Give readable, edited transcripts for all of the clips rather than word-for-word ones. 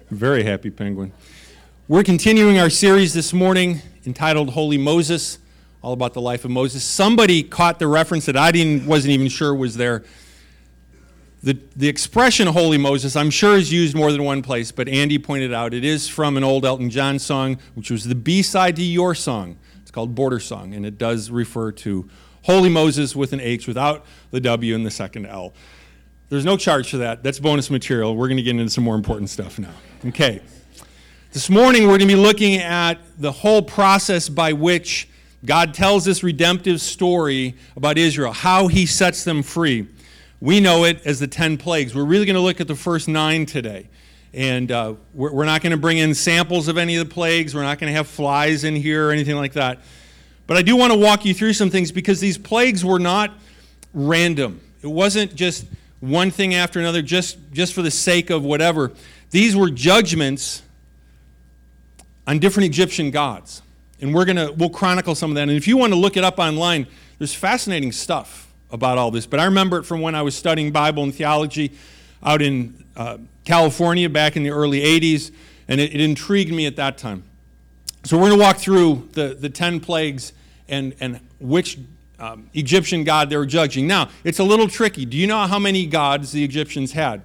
Very happy penguin. We're continuing our series this morning entitled Holy Moses, all about the life of Moses. Somebody caught the reference that wasn't even sure was there. The expression Holy Moses, I'm sure, is used more than one place, but Andy pointed out it is from an old Elton John song, which was the B-side to your song. It's called Border Song, and it does refer to Holy Moses with an H without the W and the second L. There's no charge for that. That's bonus material. We're going to get into some more important stuff now. Okay. This morning we're going to be looking at the whole process by which God tells this redemptive story about Israel, how he sets them free. We know it as the 10 plagues. We're really going to look at the first 9 today. And we're not going to bring in samples of any of the plagues. We're not going to have flies in here or anything like that. But I do want to walk you through some things because these plagues were not random. It wasn't just one thing after another, just for the sake of whatever. These were judgments on different Egyptian gods. And we'll chronicle some of that. And if you want to look it up online, there's fascinating stuff about all this. But I remember it from when I was studying Bible and theology out in California back in the early 80s, and it intrigued me at that time. So we're going to walk through the 10 plagues and which Egyptian god they were judging. Now, it's a little tricky. Do you know how many gods the Egyptians had?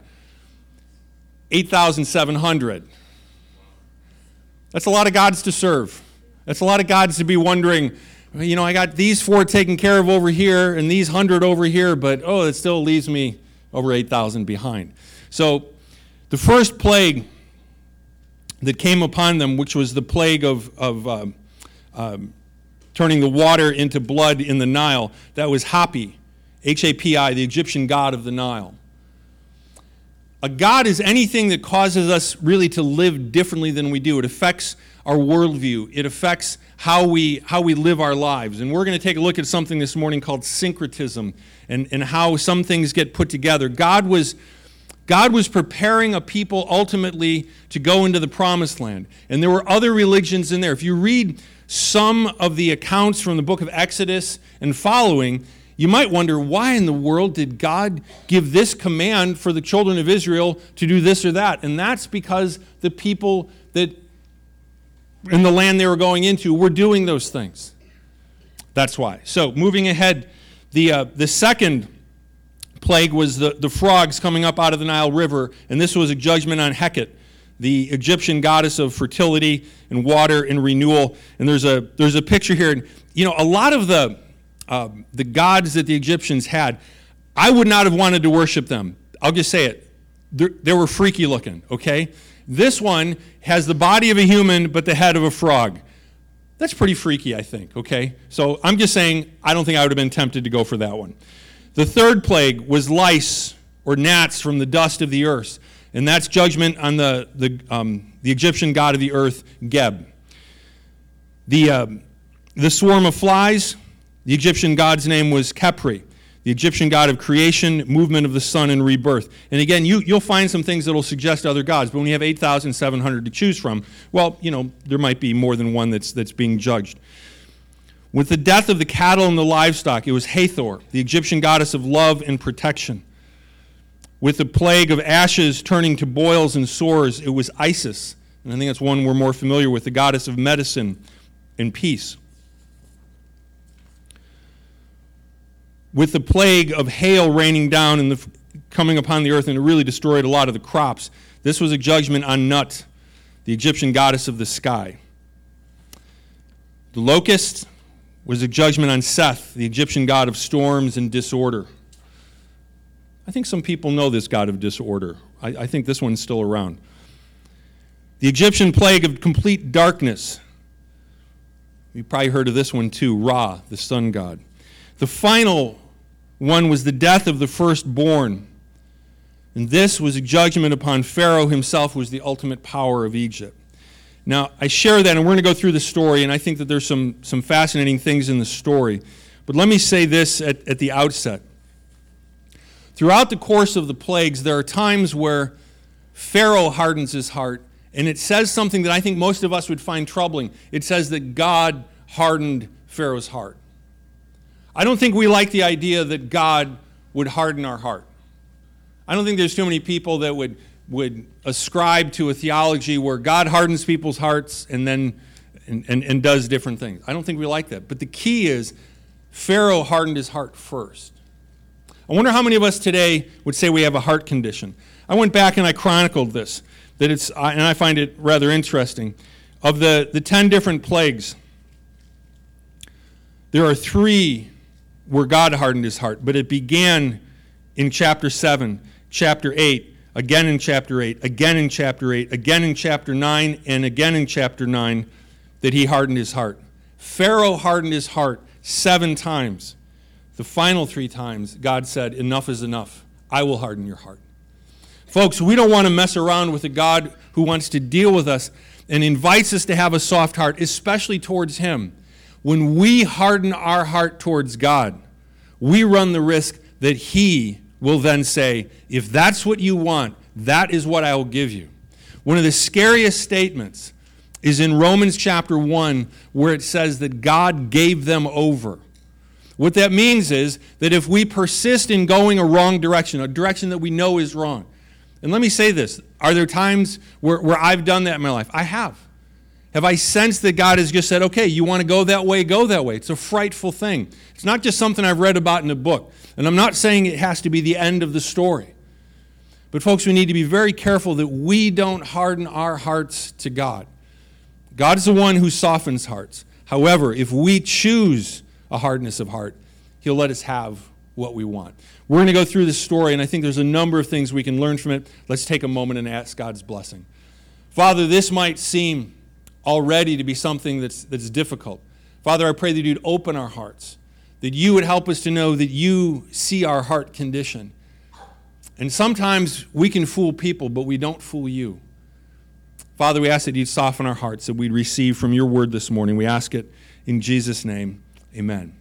8,700. That's a lot of gods to serve. That's a lot of gods to be wondering, I got these 4 taken care of over here and these 100 over here, but it still leaves me over 8,000 behind. So the first plague that came upon them, which was the plague of turning the water into blood in the Nile, that was Hapi, H-A-P-I, the Egyptian god of the Nile. A god is anything that causes us really to live differently than we do. It affects our worldview. It affects how we live our lives. And we're going to take a look at something this morning called syncretism and how some things get put together. God was preparing a people ultimately to go into the promised land. And there were other religions in there. If you read some of the accounts from the book of Exodus and following, you might wonder, why in the world did God give this command for the children of Israel to do this or that? And that's because the people that in the land they were going into were doing those things. That's why. So moving ahead, the second plague was the frogs coming up out of the Nile River, and this was a judgment on Hecate, the Egyptian goddess of fertility and water and renewal. And there's a picture here. And, a lot of the gods that the Egyptians had, I would not have wanted to worship them. I'll just say it. They were freaky looking, okay? This one has the body of a human but the head of a frog. That's pretty freaky, I think, okay? So I'm just saying, I don't think I would have been tempted to go for that one. The third plague was lice or gnats from the dust of the earth, and that's judgment on the Egyptian god of the earth, Geb. The swarm of flies, the Egyptian god's name was Khepri, the Egyptian god of creation, movement of the sun, and rebirth. And again, you'll find some things that will suggest other gods, but when you have 8,700 to choose from, well, there might be more than one that's being judged. With the death of the cattle and the livestock, it was Hathor, the Egyptian goddess of love and protection. With the plague of ashes turning to boils and sores, it was Isis. And I think that's one we're more familiar with, the goddess of medicine and peace. With the plague of hail raining down and coming upon the earth, and it really destroyed a lot of the crops, this was a judgment on Nut, the Egyptian goddess of the sky. The locust was a judgment on Seth, the Egyptian god of storms and disorder. I think some people know this god of disorder. I think this one's still around. The Egyptian plague of complete darkness. You probably heard of this one too, Ra, the sun god. The final one was the death of the firstborn. And this was a judgment upon Pharaoh himself, who was the ultimate power of Egypt. Now, I share that, and we're going to go through the story, and I think that there's some fascinating things in the story. But let me say this at the outset. Throughout the course of the plagues, there are times where Pharaoh hardens his heart, and it says something that I think most of us would find troubling. It says that God hardened Pharaoh's heart. I don't think we like the idea that God would harden our heart. I don't think there's too many people that would would ascribe to a theology where God hardens people's hearts and then and does different things. I don't think we like that. But the key is Pharaoh hardened his heart first. I wonder how many of us today would say we have a heart condition. I went back and I chronicled this, and I find it rather interesting. Of the 10 different plagues, there are 3 where God hardened his heart, but it began in chapter 7, chapter 8, again in chapter 8, again in chapter 8, again in chapter 9, and again in chapter 9 that he hardened his heart. Pharaoh hardened his heart 7 times. The final 3 times, God said, enough is enough. I will harden your heart. Folks, we don't want to mess around with a God who wants to deal with us and invites us to have a soft heart, especially towards him. When we harden our heart towards God, we run the risk that he will then say, if that's what you want, that is what I will give you. One of the scariest statements is in Romans chapter 1, where it says that God gave them over. What that means is that if we persist in going a wrong direction, a direction that we know is wrong, and let me say this, are there times where I've done that in my life? I have. Have I sensed that God has just said, okay, you want to go that way, go that way? It's a frightful thing. It's not just something I've read about in a book. And I'm not saying it has to be the end of the story. But folks, we need to be very careful that we don't harden our hearts to God. God is the one who softens hearts. However, if we choose a hardness of heart, he'll let us have what we want. We're going to go through this story, and I think there's a number of things we can learn from it. Let's take a moment and ask God's blessing. Father, this might seem already to be something that's difficult. Father, I pray that you'd open our hearts, that you would help us to know that you see our heart condition. And sometimes we can fool people, but we don't fool you. Father, we ask that you'd soften our hearts, that we'd receive from your word this morning. We ask it in Jesus' name. Amen.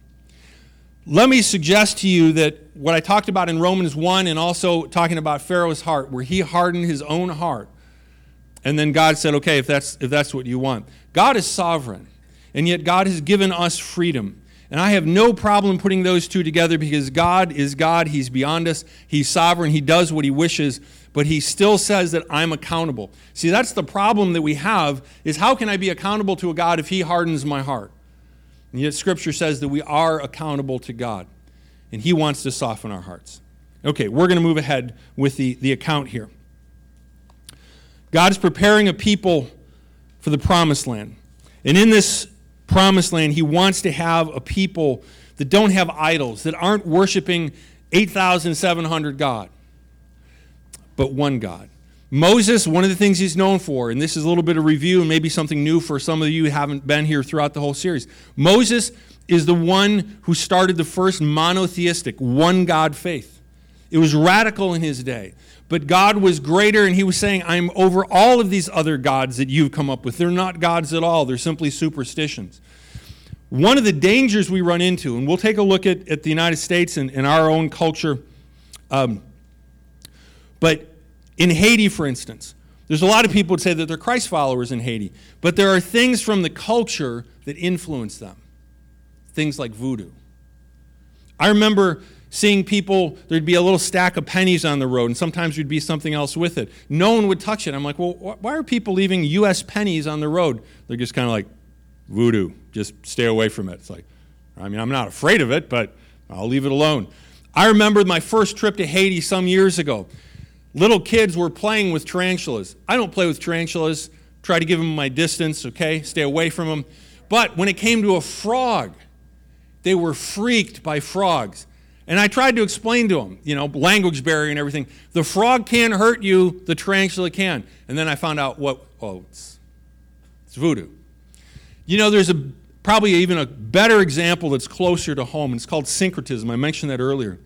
Let me suggest to you that what I talked about in Romans 1 and also talking about Pharaoh's heart, where he hardened his own heart, and then God said, okay, if that's what you want. God is sovereign, and yet God has given us freedom. And I have no problem putting those two together because God is God. He's beyond us. He's sovereign. He does what he wishes, but he still says that I'm accountable. See, that's the problem that we have, is how can I be accountable to a God if he hardens my heart? And yet Scripture says that we are accountable to God, and he wants to soften our hearts. Okay, we're going to move ahead with the account here. God is preparing a people for the promised land. And in this promised land, he wants to have a people that don't have idols, that aren't worshiping 8,700 God, but one God. Moses, one of the things he's known for, and this is a little bit of review and maybe something new for some of you who haven't been here throughout the whole series. Moses is the one who started the first monotheistic, one God faith. It was radical in his day. But God was greater, and he was saying, I'm over all of these other gods that you've come up with. They're not gods at all. They're simply superstitions. One of the dangers we run into, and we'll take a look at the United States and our own culture, but in Haiti, for instance, there's a lot of people who say that they're Christ followers in Haiti, but there are things from the culture that influence them, things like voodoo. I remember seeing people, there'd be a little stack of pennies on the road, and sometimes there'd be something else with it. No one would touch it. I'm like, well, why are people leaving U.S. pennies on the road? They're just kind of like, voodoo, just stay away from it. It's like, I mean, I'm not afraid of it, but I'll leave it alone. I remember my first trip to Haiti some years ago. Little kids were playing with tarantulas. I don't play with tarantulas. Try to give them my distance, okay? Stay away from them. But when it came to a frog, they were freaked by frogs. And I tried to explain to them, language barrier and everything. The frog can't hurt you, the tarantula can. And then I found out it's voodoo. There's probably even a better example that's closer to home, and it's called syncretism. I mentioned that earlier.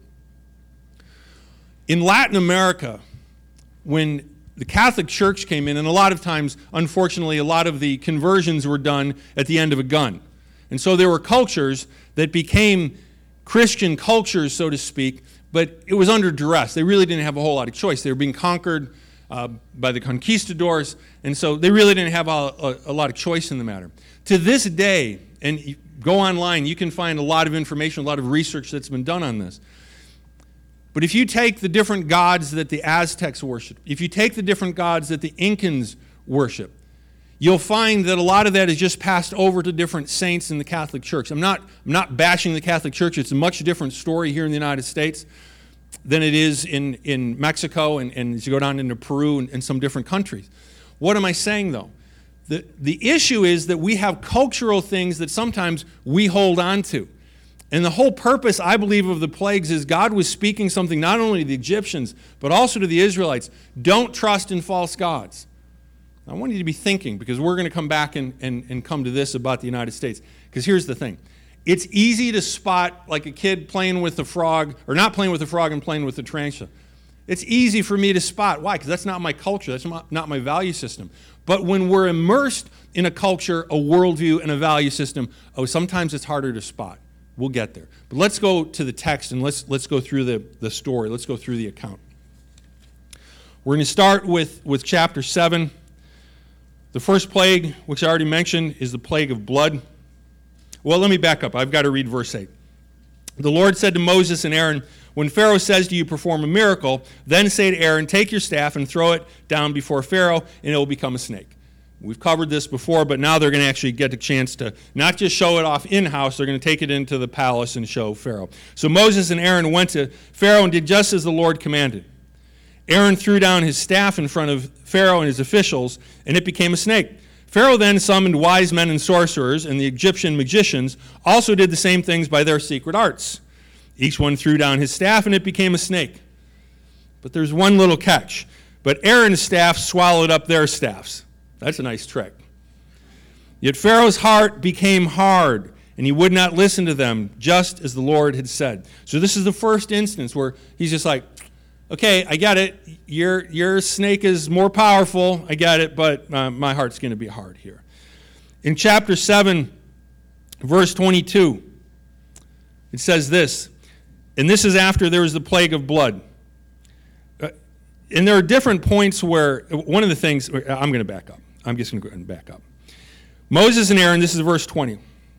In Latin America, when the Catholic Church came in, and a lot of times, unfortunately, a lot of the conversions were done at the end of a gun. And so there were cultures that became Christian cultures, so to speak, but it was under duress. They really didn't have a whole lot of choice. They were being conquered by the conquistadors, and so they really didn't have a lot of choice in the matter. To this day, and you go online, you can find a lot of information, a lot of research that's been done on this. But if you take the different gods that the Aztecs worship, if you take the different gods that the Incans worship, you'll find that a lot of that is just passed over to different saints in the Catholic Church. I'm not bashing the Catholic Church. It's a much different story here in the United States than it is in Mexico and as you go down into Peru and some different countries. What am I saying, though? The issue is that we have cultural things that sometimes we hold on to. And the whole purpose, I believe, of the plagues is God was speaking something not only to the Egyptians, but also to the Israelites. Don't trust in false gods. I want you to be thinking, because we're going to come back and come to this about the United States. Because here's the thing. It's easy to spot like a kid playing with a frog, or not playing with a frog and playing with a tarantula. It's easy for me to spot. Why? Because that's not my culture. That's not my value system. But when we're immersed in a culture, a worldview, and a value system, sometimes it's harder to spot. We'll get there. But let's go to the text and let's go through the story. Let's go through the account. We're going to start with chapter 7. The first plague, which I already mentioned, is the plague of blood. Well, let me back up. I've got to read verse 8. The Lord said to Moses and Aaron, when Pharaoh says to you, perform a miracle, then say to Aaron, take your staff and throw it down before Pharaoh, and it will become a snake. We've covered this before, but now they're going to actually get a chance to not just show it off in-house, they're going to take it into the palace and show Pharaoh. So Moses and Aaron went to Pharaoh and did just as the Lord commanded. Aaron threw down his staff in front of Pharaoh and his officials, and it became a snake. Pharaoh then summoned wise men and sorcerers, and the Egyptian magicians also did the same things by their secret arts. Each one threw down his staff, and it became a snake. But there's one little catch. But Aaron's staff swallowed up their staffs. That's a nice trick. Yet Pharaoh's heart became hard, and he would not listen to them, just as the Lord had said. So this is the first instance where he's just like, okay, I get it. Your snake is more powerful. I get it, but my heart's going to be hard here. In chapter 7, verse 22, it says this, and this is after there was the plague of blood. And there are different points where, one of the things, I'm going to back up. I'm just going to go ahead and back up. Moses and Aaron, this is verse 20,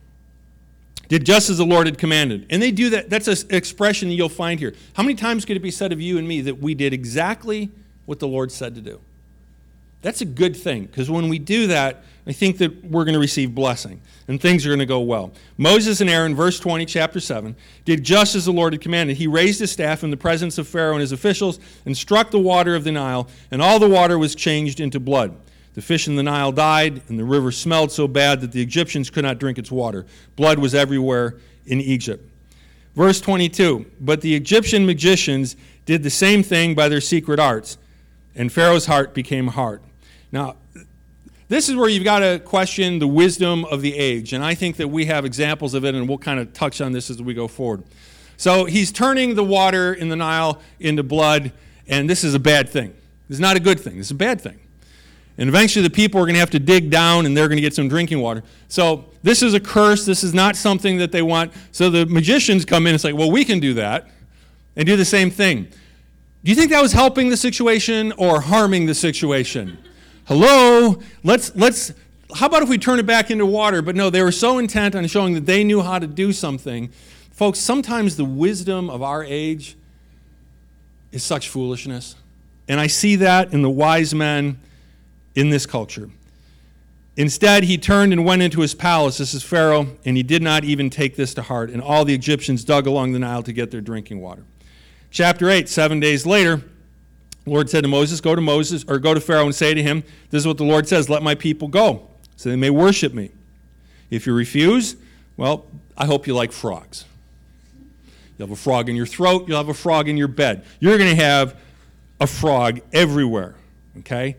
did just as the Lord had commanded. And they do that. That's an expression you'll find here. How many times could it be said of you and me that we did exactly what the Lord said to do? That's a good thing, because when we do that, I think that we're going to receive blessing, and things are going to go well. Moses and Aaron, verse 20, chapter 7, did just as the Lord had commanded. He raised his staff in the presence of Pharaoh and his officials and struck the water of the Nile, and all the water was changed into blood. The fish in the Nile died, and the river smelled so bad that the Egyptians could not drink its water. Blood was everywhere in Egypt. Verse 22, but the Egyptian magicians did the same thing by their secret arts, and Pharaoh's heart became hard. Now, this is where you've got to question the wisdom of the age, and I think that we have examples of it, and we'll kind of touch on this as we go forward. So he's turning the water in the Nile into blood, and this is a bad thing. This is not a good thing. This is a bad thing. And eventually the people are going to have to dig down, and they're going to get some drinking water. So this is a curse. This is not something that they want. So the magicians come in and say, well, we can do that, and do the same thing. Do you think that was helping the situation or harming the situation? Hello? How about if we turn it back into water? But no, they were so intent on showing that they knew how to do something. Folks, sometimes the wisdom of our age is such foolishness. And I see that in the wise men in this culture. Instead, he turned and went into his palace. This is Pharaoh, and he did not even take this to heart. And all the Egyptians dug along the Nile to get their drinking water. Chapter 8, 7 days later, the Lord said to Moses, go to Pharaoh and say to him, this is what the Lord says, let my people go, so they may worship me. If you refuse, well, I hope you like frogs. You'll have a frog in your throat, you'll have a frog in your bed. You're going to have a frog everywhere, okay?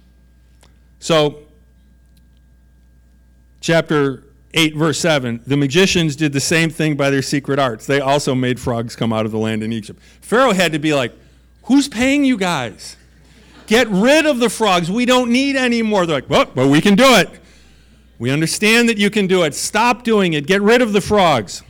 So, chapter 8, verse 7, the magicians did the same thing by their secret arts. They also made frogs come out of the land in Egypt. Pharaoh had to be like, who's paying you guys? Get rid of the frogs. We don't need any more. They're like, well, we can do it. We understand that you can do it. Stop doing it. Get rid of the frogs.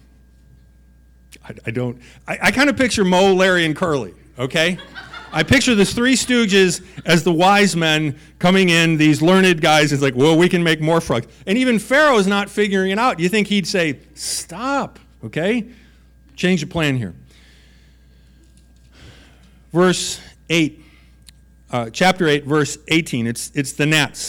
I kind of picture Moe, Larry, and Curly, okay? I picture the Three Stooges as the wise men coming in, these learned guys. It's like, well, we can make more frogs. And even Pharaoh's not figuring it out. You think he'd say, stop, okay? Change the plan here. verse 8, chapter 8, verse 18. It's the gnats.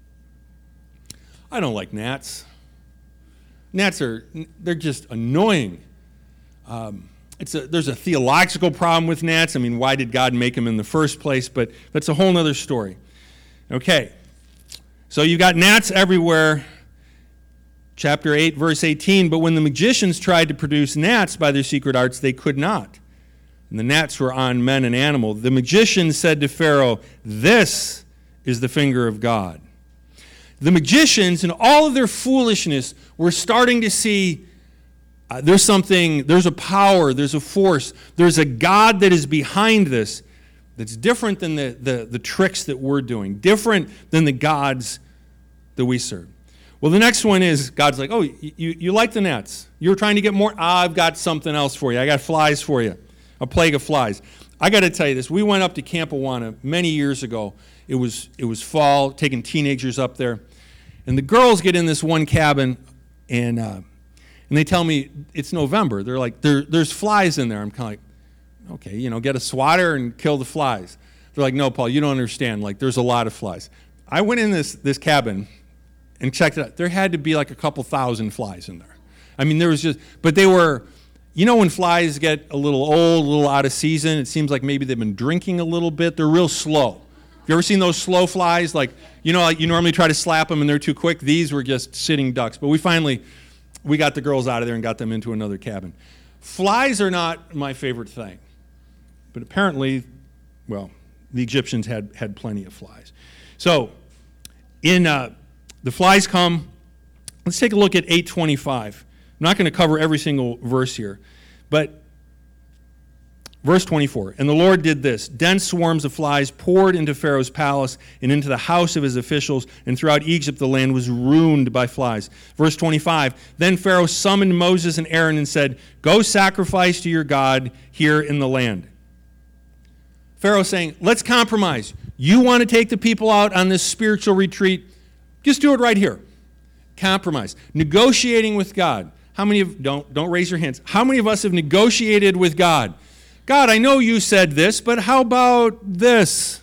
I don't like gnats. Gnats they're just annoying. There's a theological problem with gnats. I mean, why did God make them in the first place? But that's a whole other story. Okay, so you've got gnats everywhere. Chapter 8, verse 18, but when the magicians tried to produce gnats by their secret arts, they could not. And the gnats were on men and animals. The magicians said to Pharaoh, "This is the finger of God." The magicians, in all of their foolishness, were starting to see there's a power, there's a force, there's a God that is behind this that's different than the tricks that we're doing, different than the gods that we serve. Well, the next one is, God's like, oh, you like the gnats. You were trying to get more? I've got something else for you. I got flies for you, a plague of flies. I got to tell you this. We went up to Camp Awana many years ago. It was fall, taking teenagers up there. And the girls get in this one cabin, and they tell me it's November. They're like, there's flies in there. I'm kind of like, okay, get a swatter and kill the flies. They're like, no, Paul, you don't understand. Like, there's a lot of flies. I went in this cabin and checked it out. There had to be like a couple thousand flies in there. I mean, there was just, but they were, when flies get a little old, a little out of season, it seems like maybe they've been drinking a little bit. They're real slow. Have you ever seen those slow flies? Like you normally try to slap them and they're too quick. These were just sitting ducks. But we got the girls out of there and got them into another cabin. Flies are not my favorite thing. But apparently, the Egyptians had plenty of flies. So, the flies come. Let's take a look at 8:25. I'm not going to cover every single verse here, but verse 24. And the Lord did this. Dense swarms of flies poured into Pharaoh's palace and into the house of his officials, and throughout Egypt the land was ruined by flies. Verse 25. Then Pharaoh summoned Moses and Aaron and said, "Go sacrifice to your God here in the land." Pharaoh's saying, let's compromise. You want to take the people out on this spiritual retreat? Just do it right here. Compromise. Negotiating with God. How many of, don't raise your hands. How many of us have negotiated with God? God, I know you said this, but how about this?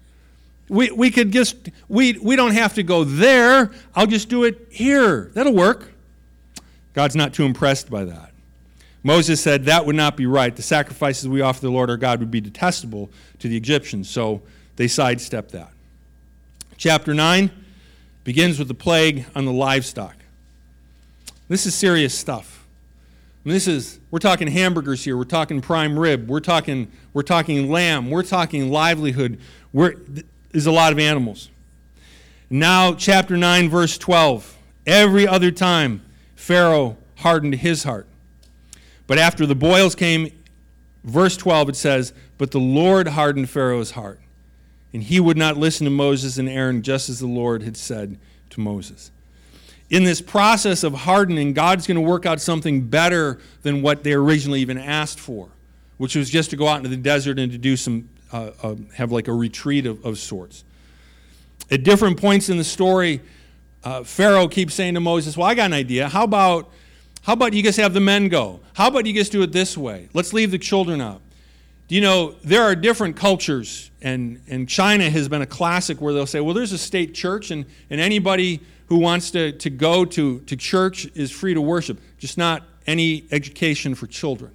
We could just, we don't have to go there. I'll just do it here. That'll work. God's not too impressed by that. Moses said that would not be right. The sacrifices we offer the Lord our God would be detestable to the Egyptians, so they sidestepped that. Chapter 9 begins with the plague on the livestock. This is serious stuff. I mean, we're talking hamburgers here. We're talking prime rib. We're talking lamb. We're talking livelihood. There's a lot of animals. Now, chapter 9, verse 12. Every other time, Pharaoh hardened his heart. But after the boils came, verse 12, it says, but the Lord hardened Pharaoh's heart, and he would not listen to Moses and Aaron, just as the Lord had said to Moses. In this process of hardening, God's going to work out something better than what they originally even asked for, which was just to go out into the desert and to do some, have like a retreat of sorts. At different points in the story, Pharaoh keeps saying to Moses, well, I got an idea. How about you just have the men go? How about you just do it this way? Let's leave the children out. Do you know, there are different cultures, and China has been a classic where they'll say, well, there's a state church, and anybody who wants to go to church is free to worship, just not any education for children.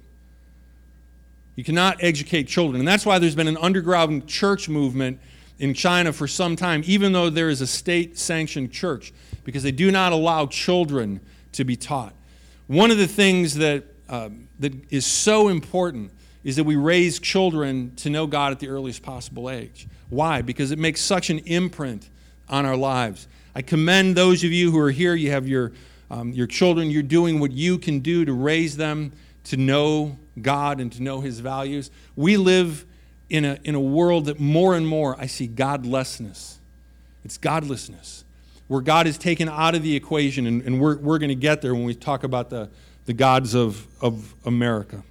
You cannot educate children. And that's why there's been an underground church movement in China for some time, even though there is a state-sanctioned church, because they do not allow children to be taught. One of the things that is so important is that we raise children to know God at the earliest possible age. Why? Because it makes such an imprint on our lives. I commend those of you who are here. You have your children. You're doing what you can do to raise them to know God and to know His values. We live in a world that more and more I see godlessness. It's godlessness, where God is taken out of the equation, and we're going to get there when we talk about the gods of America.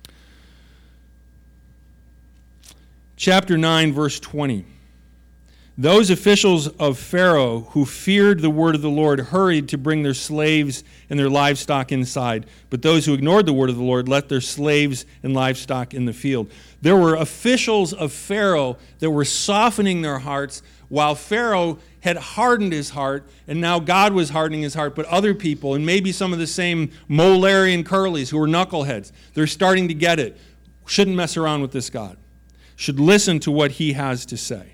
Chapter 9, verse 20. Those officials of Pharaoh who feared the word of the Lord hurried to bring their slaves and their livestock inside. But those who ignored the word of the Lord left their slaves and livestock in the field. There were officials of Pharaoh that were softening their hearts while Pharaoh had hardened his heart, and now God was hardening his heart. But other people, and maybe some of the same Larry and Curlys who were knuckleheads, they're starting to get it. Shouldn't mess around with this God. Should listen to what he has to say.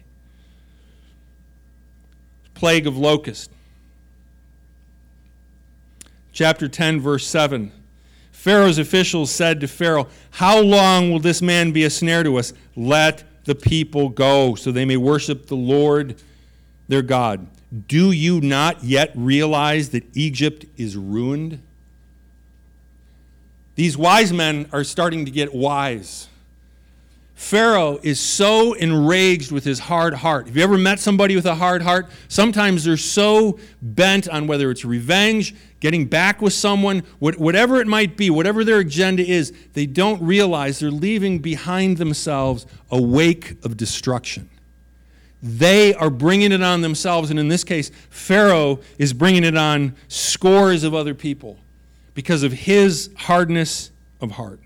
Plague of locust. Chapter 10, verse 7. Pharaoh's officials said to Pharaoh, "How long will this man be a snare to us? Let the people go, so they may worship the Lord their God. Do you not yet realize that Egypt is ruined?" These wise men are starting to get wise. Pharaoh is so enraged with his hard heart. Have you ever met somebody with a hard heart? Sometimes they're so bent on whether it's revenge, getting back with someone, whatever it might be, whatever their agenda is, they don't realize they're leaving behind themselves a wake of destruction. They are bringing it on themselves, and in this case, Pharaoh is bringing it on scores of other people because of his hardness of heart.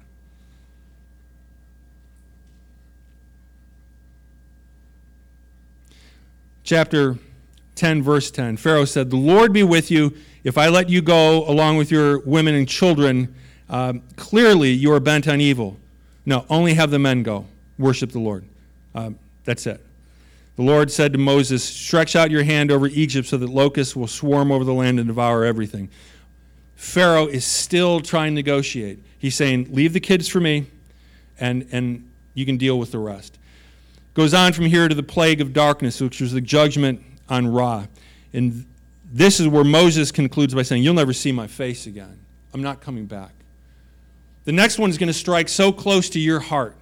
Chapter 10, verse 10, Pharaoh said, "The Lord be with you if I let you go along with your women and children. Clearly you are bent on evil. No, only have the men go. Worship the Lord." That's it. The Lord said to Moses, "Stretch out your hand over Egypt so that locusts will swarm over the land and devour everything." Pharaoh is still trying to negotiate. He's saying, "Leave the kids for me, and you can deal with the rest." Goes on from here to the plague of darkness, which was the judgment on Ra. And this is where Moses concludes by saying, "You'll never see my face again. I'm not coming back." The next one is going to strike so close to your heart,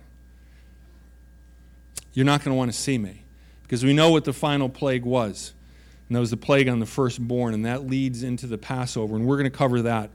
you're not going to want to see me. Because we know what the final plague was. And that was the plague on the firstborn, and that leads into the Passover. And we're going to cover that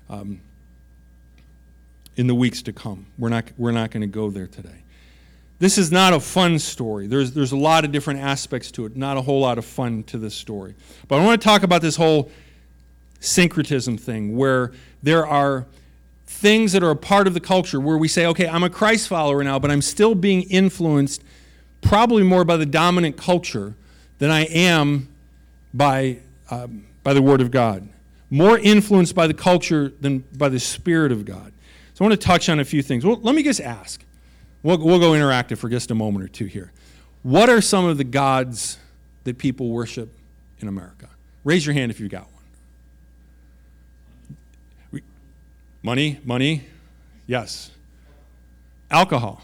in the weeks to come. We're not going to go there today. This is not a fun story. There's a lot of different aspects to it, not a whole lot of fun to this story. But I want to talk about this whole syncretism thing, where there are things that are a part of the culture where we say, okay, I'm a Christ follower now, but I'm still being influenced probably more by the dominant culture than I am by the Word of God. More influenced by the culture than by the Spirit of God. So I want to touch on a few things. Well, let me just ask. We'll go interactive for just a moment or two here. What are some of the gods that people worship in America? Raise your hand if you've got one. Money? Yes. Alcohol.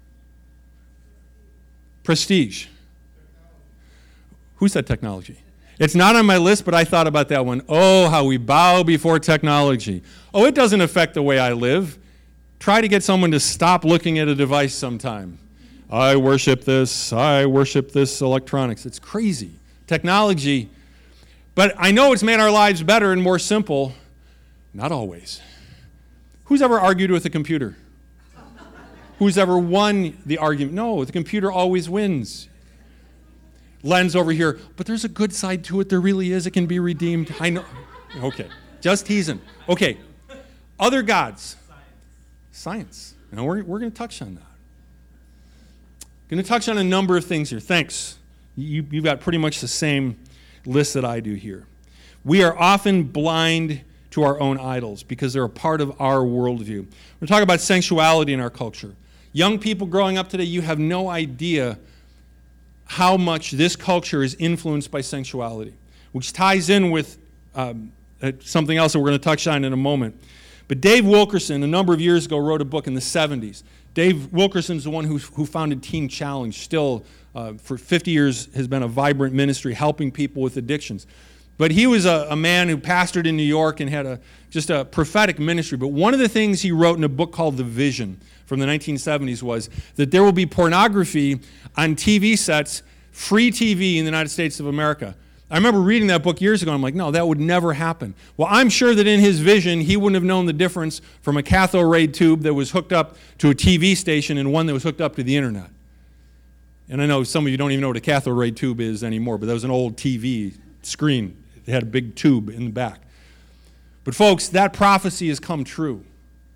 Prestige. Who said technology? It's not on my list, but I thought about that one. Oh, how we bow before technology. Oh, it doesn't affect the way I live. Try to get someone to stop looking at a device sometime. I worship this electronics. It's crazy. Technology. But I know it's made our lives better and more simple. Not always. Who's ever argued with a computer? Who's ever won the argument? No, the computer always wins. Len's over here, but there's a good side to it. There really is. It can be redeemed. I know. Okay, just teasing. Okay, other gods. Science. And we're going to touch on that. Going to touch on a number of things here. Thanks. You've got pretty much the same list that I do here. We are often blind to our own idols because they're a part of our worldview. We're talking about sensuality in our culture. Young people growing up today, you have no idea how much this culture is influenced by sensuality, which ties in with something else that we're going to touch on in a moment. But Dave Wilkerson, a number of years ago, wrote a book in the 70s. Dave Wilkerson is the one who founded Teen Challenge, still for 50 years has been a vibrant ministry helping people with addictions. But he was a man who pastored in New York and had just a prophetic ministry. But one of the things he wrote in a book called The Vision from the 1970s was that there will be pornography on TV sets, free TV in the United States of America. I remember reading that book years ago, and I'm like, no, that would never happen. Well, I'm sure that in his vision, he wouldn't have known the difference from a cathode ray tube that was hooked up to a TV station and one that was hooked up to the internet. And I know some of you don't even know what a cathode ray tube is anymore, but that was an old TV screen. It had a big tube in the back. But folks, that prophecy has come true.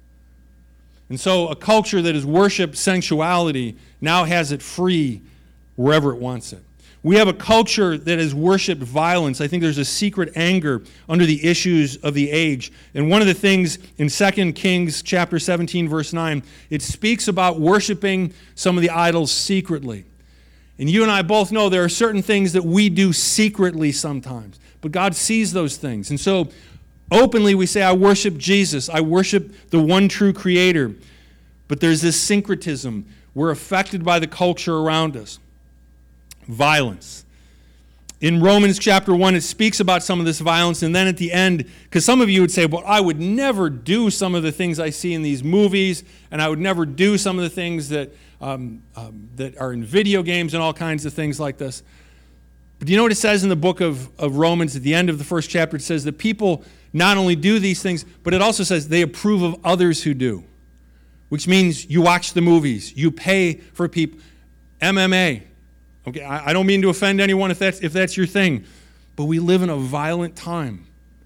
And so a culture that has worshipped sensuality now has it free wherever it wants it. We have a culture that has worshipped violence. I think there's a secret anger under the issues of the age. And one of the things in 2 Kings chapter 17, verse 9, it speaks about worshiping some of the idols secretly. And you and I both know there are certain things that we do secretly sometimes. But God sees those things. And so openly we say, I worship Jesus. I worship the one true Creator. But there's this syncretism. We're affected by the culture around us. Violence. In Romans chapter 1, it speaks about some of this violence, and then at the end, because some of you would say, well, I would never do some of the things I see in these movies, and I would never do some of the things that are in video games and all kinds of things like this. But do you know what it says in the book of Romans at the end of the first chapter? It says that people not only do these things, but it also says they approve of others who do, which means you watch the movies, you pay for people. MMA. Okay, I don't mean to offend anyone if that's your thing, but we live in a violent time,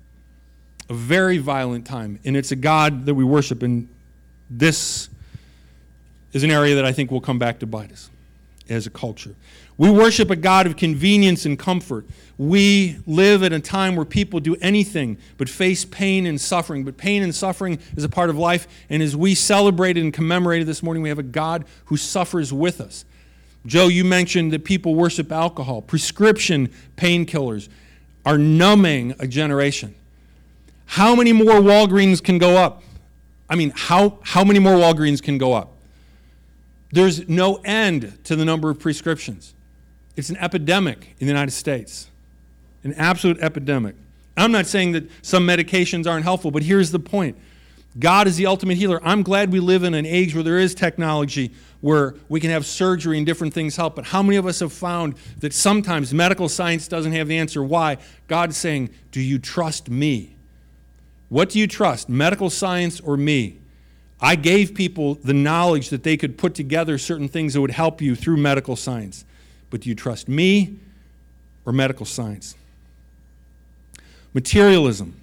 a very violent time, and it's a God that we worship, and this is an area that I think will come back to bite us as a culture. We worship a God of convenience and comfort. We live at a time where people do anything but face pain and suffering, but pain and suffering is a part of life, and as we celebrated and commemorated this morning, we have a God who suffers with us. Joe, you mentioned that people worship alcohol. Prescription painkillers are numbing a generation. How many more Walgreens can go up? I mean, how many more Walgreens can go up? There's no end to the number of prescriptions. It's an epidemic in the United States, an absolute epidemic. I'm not saying that some medications aren't helpful, but here's the point. God is the ultimate healer. I'm glad we live in an age where there is technology, where we can have surgery and different things help. But how many of us have found that sometimes medical science doesn't have the answer why? God's saying, do you trust me? What do you trust, medical science or me? I gave people the knowledge that they could put together certain things that would help you through medical science. But do you trust me or medical science? Materialism.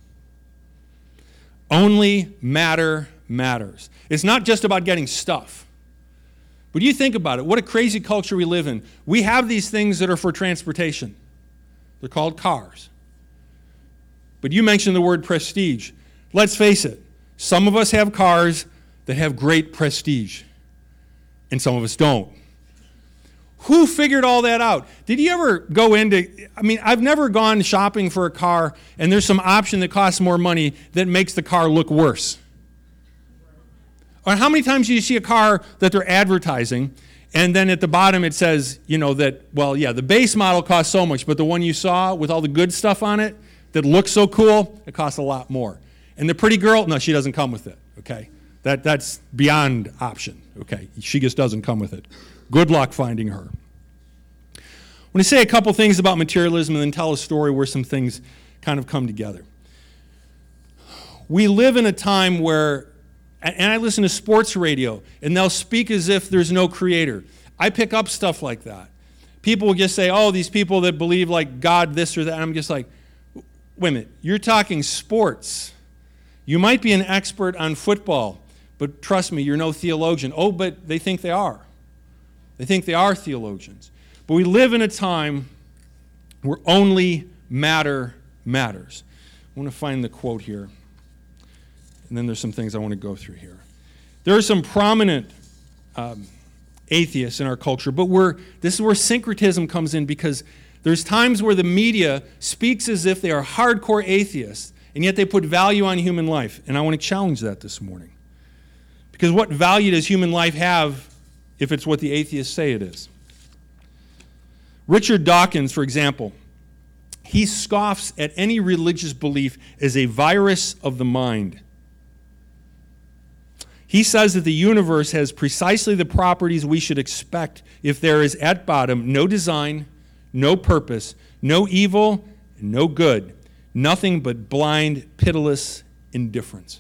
Only matter matters. It's not just about getting stuff. But you think about it, what a crazy culture we live in. We have these things that are for transportation. They're called cars. But you mentioned the word prestige. Let's face it, some of us have cars that have great prestige, and some of us don't. Who figured all that out? Did you ever go I've never gone shopping for a car and there's some option that costs more money that makes the car look worse. Or how many times do you see a car that they're advertising and then at the bottom it says, the base model costs so much, but the one you saw with all the good stuff on it that looks so cool, it costs a lot more. And the pretty girl, no, she doesn't come with it, okay? That's beyond option, okay? She just doesn't come with it. Good luck finding her. I want to say a couple things about materialism and then tell a story where some things kind of come together. We live in a time where, and I listen to sports radio, and they'll speak as if there's no creator. I pick up stuff like that. People will just say, oh, these people that believe like God this or that. And I'm just like, wait a minute, you're talking sports. You might be an expert on football, but trust me, you're no theologian. Oh, but they think they are. They think they are theologians. But we live in a time where only matter matters. I want to find the quote here. And then there's some things I want to go through here. There are some prominent atheists in our culture, but this is where syncretism comes in, because there's times where the media speaks as if they are hardcore atheists, and yet they put value on human life. And I want to challenge that this morning. Because what value does human life have if it's what the atheists say it is? Richard Dawkins, for example, he scoffs at any religious belief as a virus of the mind. He says that the universe has precisely the properties we should expect if there is at bottom no design, no purpose, no evil, and no good, nothing but blind, pitiless indifference.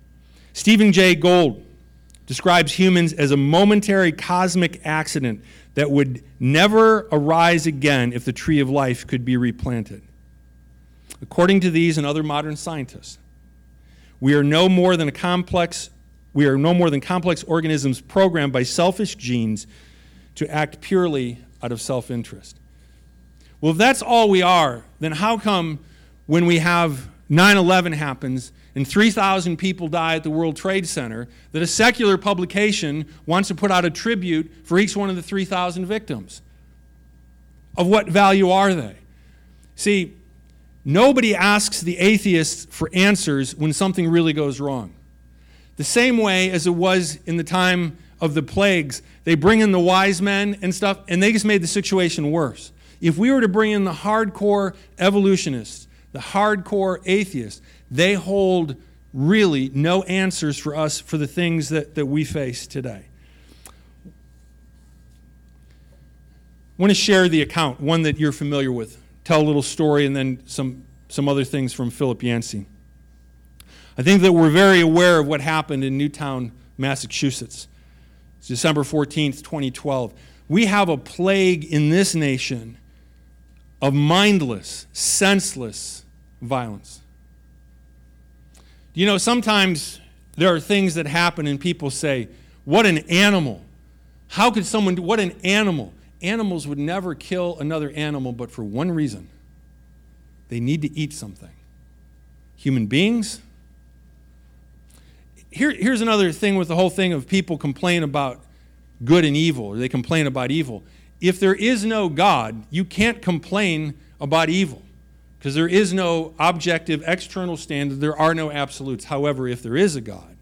Stephen Jay Gould describes humans as a momentary cosmic accident that would never arise again if the tree of life could be replanted. According to these and other modern scientists, we are no more than complex organisms programmed by selfish genes to act purely out of self-interest. Well, if that's all we are, then how come when we have 9/11 happens and 3,000 people die at the World Trade Center, that a secular publication wants to put out a tribute for each one of the 3,000 victims? Of what value are they? See, nobody asks the atheists for answers when something really goes wrong. The same way as it was in the time of the plagues, they bring in the wise men and stuff, and they just made the situation worse. If we were to bring in the hardcore evolutionists, the hardcore atheists, they hold really no answers for us for the things that we face today. I want to share the account, one that you're familiar with. Tell a little story and then some other things from Philip Yancey. I think that we're very aware of what happened in Newtown, Massachusetts. It's December 14th, 2012. We have a plague in this nation of mindless, senseless violence. You know, sometimes there are things that happen and people say, what an animal. How could someone do, what an animal. Animals would never kill another animal but for one reason. They need to eat something. Human beings? Here's another thing with the whole thing of people complain about good and evil, or they complain about evil. If there is no God, you can't complain about evil, because there is no objective external standard. There are no absolutes. However, if there is a God,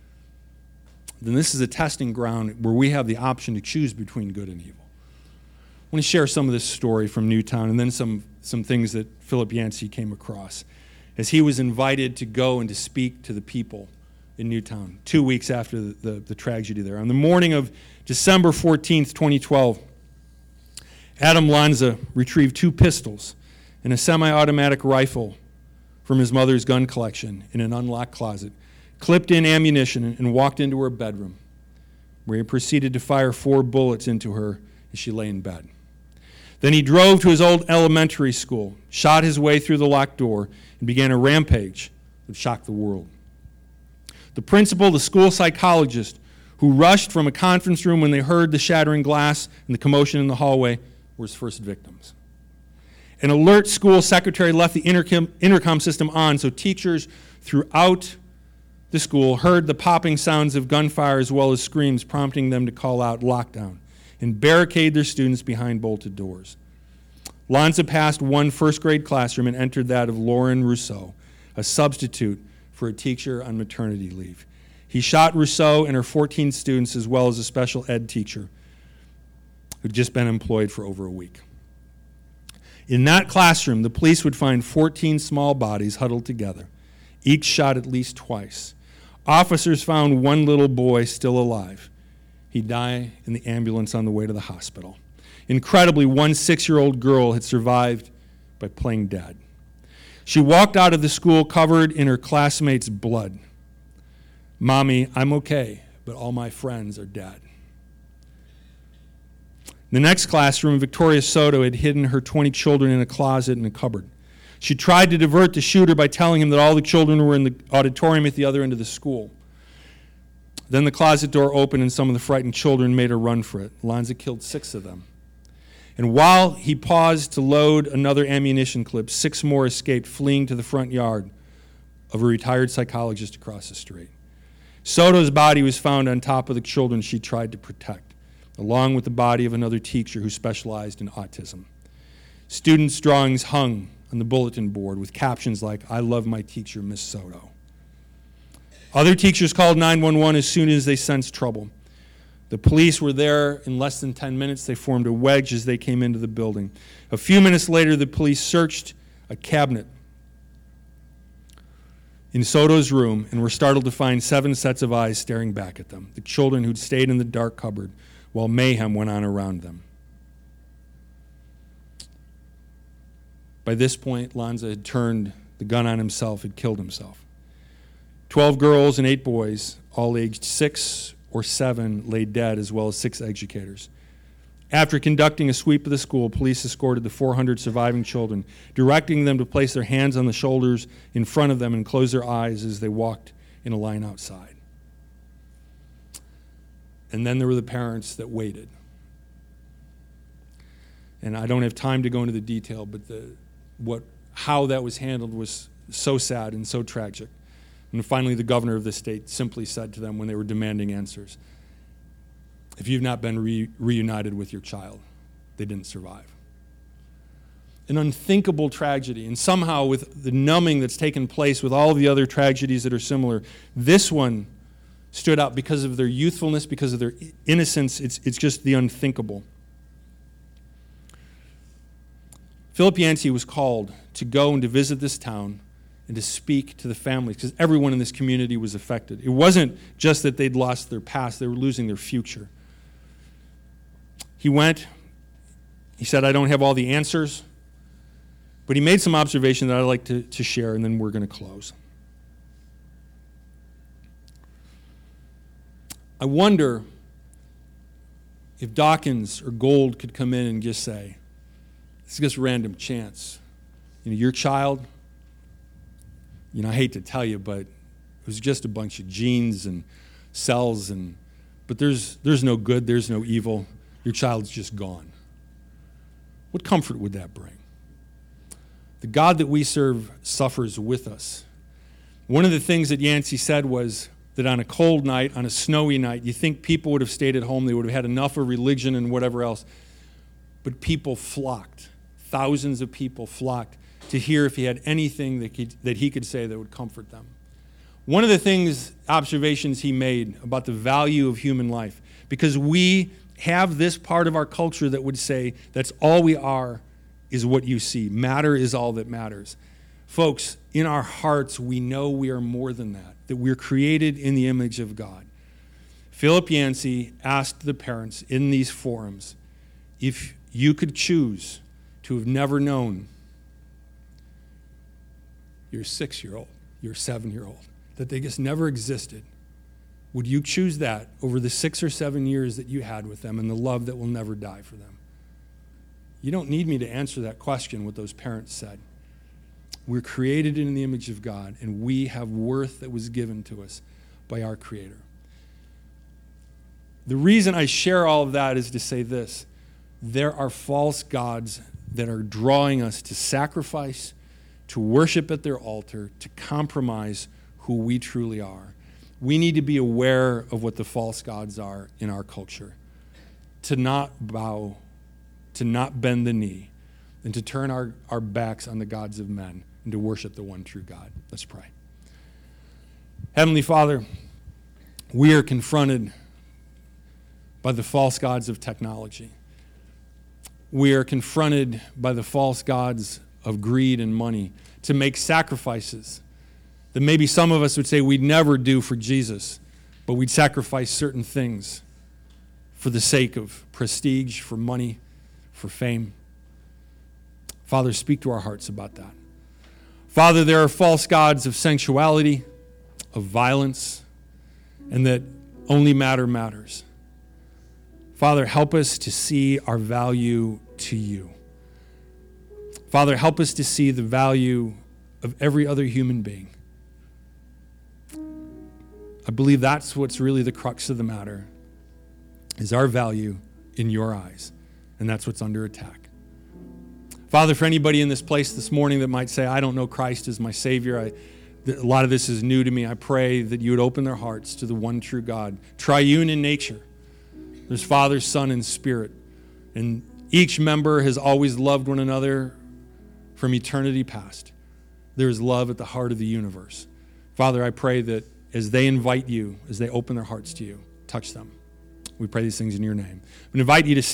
then this is a testing ground where we have the option to choose between good and evil. I want to share some of this story from Newtown and then some things that Philip Yancey came across as he was invited to go and to speak to the people in Newtown 2 weeks after the tragedy there. On the morning of December 14th, 2012, Adam Lanza retrieved 2 pistols and a semi-automatic rifle from his mother's gun collection in an unlocked closet, clipped in ammunition, and walked into her bedroom, where he proceeded to fire 4 bullets into her as she lay in bed. Then he drove to his old elementary school, shot his way through the locked door, and began a rampage that shocked the world. The principal, the school psychologist, who rushed from a conference room when they heard the shattering glass and the commotion in the hallway, were his first victims. An alert school secretary left the intercom system on so teachers throughout the school heard the popping sounds of gunfire as well as screams, prompting them to call out lockdown and barricade their students behind bolted doors. Lanza passed one first-grade classroom and entered that of Lauren Rousseau, a substitute for a teacher on maternity leave. He shot Rousseau and her 14 students as well as a special ed teacher who'd just been employed for over a week. In that classroom, the police would find 14 small bodies huddled together, each shot at least twice. Officers found one little boy still alive. He'd die in the ambulance on the way to the hospital. Incredibly, one 6-year-old girl had survived by playing dead. She walked out of the school covered in her classmates' blood. "Mommy, I'm okay, but all my friends are dead." In the next classroom, Victoria Soto had hidden her 20 children in a closet in a cupboard. She tried to divert the shooter by telling him that all the children were in the auditorium at the other end of the school. Then the closet door opened and some of the frightened children made a run for it. Lanza killed 6 of them. And while he paused to load another ammunition clip, 6 more escaped, fleeing to the front yard of a retired psychologist across the street. Soto's body was found on top of the children she tried to protect, along with the body of another teacher who specialized in autism. Students' drawings hung on the bulletin board with captions like, "I love my teacher, Miss Soto." Other teachers called 911 as soon as they sensed trouble. The police were there in less than 10 minutes. They formed a wedge as they came into the building. A few minutes later, the police searched a cabinet in Soto's room and were startled to find 7 sets of eyes staring back at them, the children who'd stayed in the dark cupboard while mayhem went on around them. By this point, Lanza had turned the gun on himself, had killed himself. 12 girls and 8 boys, all aged 6 or 7, lay dead, as well as 6 educators. After conducting a sweep of the school, police escorted the 400 surviving children, directing them to place their hands on the shoulders in front of them and close their eyes as they walked in a line outside. And then there were the parents that waited. And I don't have time to go into the detail, but how that was handled was so sad and so tragic. And finally, the governor of the state simply said to them when they were demanding answers, if you've not been reunited with your child, they didn't survive. An unthinkable tragedy. And somehow with the numbing that's taken place with all the other tragedies that are similar, this one stood out because of their youthfulness, because of their innocence. It's just the unthinkable. Philip Yancey was called to go and to visit this town and to speak to the families, because everyone in this community was affected. It wasn't just that they'd lost their past, they were losing their future. He went, he said, I don't have all the answers, but he made some observations that I'd like to share, and then we're going to close. I wonder if Dawkins or Gold could come in and just say, it's just random chance. Your child, I hate to tell you, but it was just a bunch of genes and cells, but there's no good, there's no evil. Your child's just gone. What comfort would that bring? The God that we serve suffers with us. One of the things that Yancey said was that on a cold night, on a snowy night, you think people would have stayed at home, they would have had enough of religion and whatever else, but people flocked. Thousands of people flocked to hear if he had anything that he could say that would comfort them. One of the observations he made about the value of human life, because we have this part of our culture that would say that's all we are is what you see. Matter is all that matters. Folks, in our hearts, we know we are more than that we're created in the image of God. Philip Yancey asked the parents in these forums, if you could choose to have never known your 6-year-old, your 7-year-old, that they just never existed, would you choose that over the 6 or 7 years that you had with them and the love that will never die for them? You don't need me to answer that question, what those parents said. We're created in the image of God, and we have worth that was given to us by our Creator. The reason I share all of that is to say this. There are false gods that are drawing us to sacrifice, to worship at their altar, to compromise who we truly are. We need to be aware of what the false gods are in our culture, to not bow, to not bend the knee, and to turn our backs on the gods of men and to worship the one true God. Let's pray. Heavenly Father, we are confronted by the false gods of technology. We are confronted by the false gods of greed and money to make sacrifices that maybe some of us would say we'd never do for Jesus, but we'd sacrifice certain things for the sake of prestige, for money, for fame. Father, speak to our hearts about that. Father, there are false gods of sensuality, of violence, and that only matter matters. Father, help us to see our value to you. Father, help us to see the value of every other human being. I believe that's what's really the crux of the matter, is our value in your eyes, and that's what's under attack. Father, for anybody in this place this morning that might say, I don't know Christ as my Savior, a lot of this is new to me, I pray that you would open their hearts to the one true God, triune in nature. There's Father, Son, and Spirit, and each member has always loved one another from eternity past. There is love at the heart of the universe. Father, I pray that as they invite you, as they open their hearts to you, touch them. We pray these things in your name. We invite you to